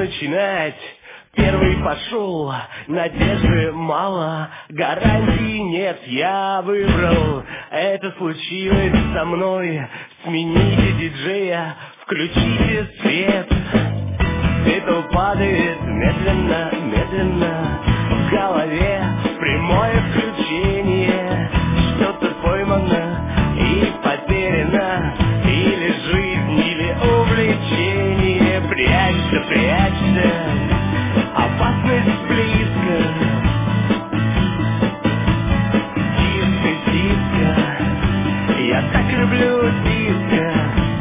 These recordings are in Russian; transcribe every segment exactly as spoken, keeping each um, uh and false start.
начинать. Первый пошел, надежды мало, гарантий нет, я выбрал. Это случилось со мной. Смените диджея, включите свет. Свету падает медленно, медленно в голове. Прямое включение, что-то поймано и потеряно. Или жизнь, или увлечение. Прячься, прячься, опасность близко. Диско, диско, я так люблю диско.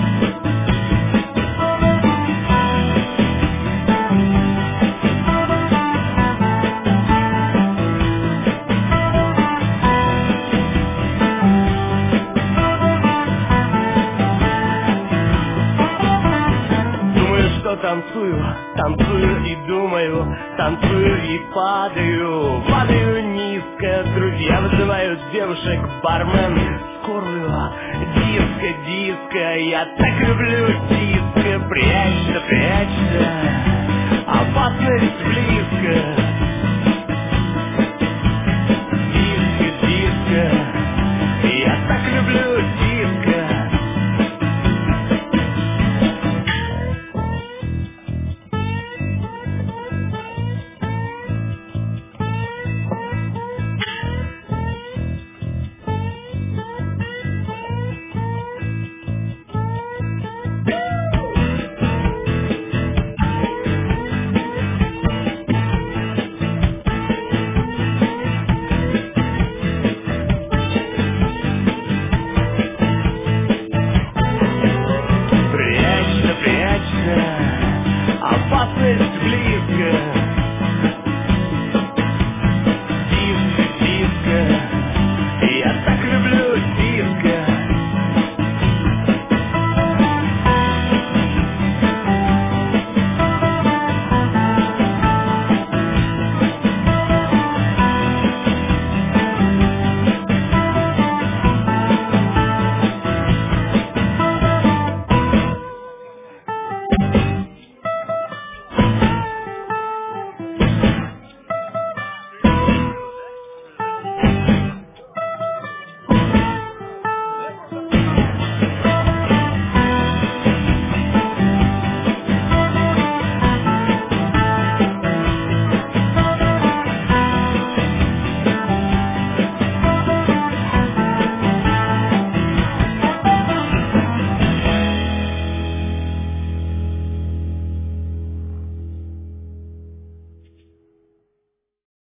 Танцую, танцую и думаю, танцую и падаю, падаю низко. Друзья вызывают девушек, бармен скорую. Диско, диско, я так люблю диско. Прячься, прячься,